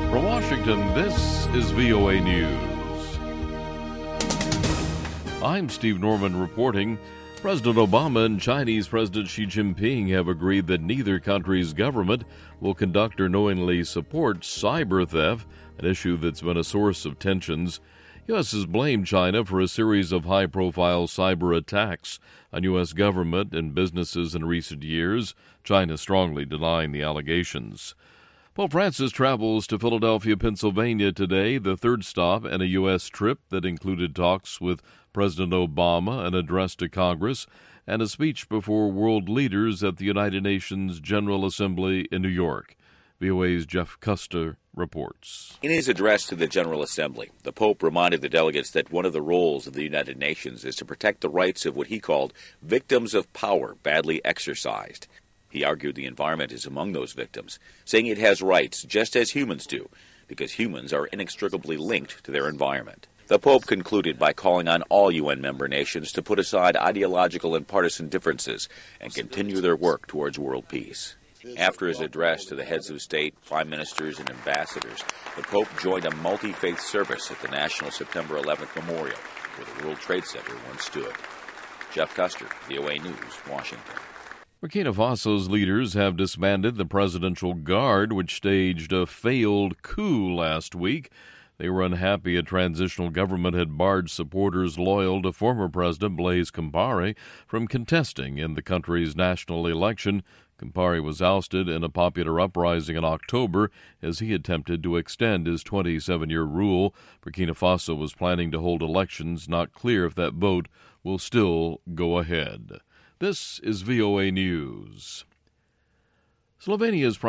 From Washington, this is VOA News. I'm Steve Norman reporting. President Obama and Chinese President Xi Jinping have agreed that neither country's government will conduct or knowingly support cyber theft, an issue that's been a source of tensions. U.S. has blamed China for a series of high-profile cyber attacks on U.S. government and businesses in recent years, China strongly denying the allegations. Pope Francis travels to Philadelphia, Pennsylvania today, the third stop in a U.S. trip that included talks with President Obama, an address to Congress, and a speech before world leaders at the United Nations General Assembly in New York. VOA's Jeff Custer reports. In his address to the General Assembly, the Pope reminded the delegates that one of the roles of the United Nations is to protect the rights of what he called victims of power badly exercised. He argued the environment is among those victims, saying it has rights just as humans do, because humans are inextricably linked to their environment. The Pope concluded by calling on all UN member nations to put aside ideological and partisan differences and continue their work towards world peace. After his address to the heads of state, prime ministers, and ambassadors, the Pope joined a multi-faith service at the National September 11th Memorial, where the World Trade Center once stood. Jeff Custer, VOA News, Washington. Burkina Faso's leaders have disbanded the Presidential Guard, which staged a failed coup last week. They were unhappy a transitional government had barred supporters loyal to former President Blaise Compaoré from contesting in the country's national election. Compaoré was ousted in a popular uprising in October as he attempted to extend his 27-year rule. Burkina Faso was planning to hold elections, not clear if that vote will still go ahead. This is VOA News. Slovenia's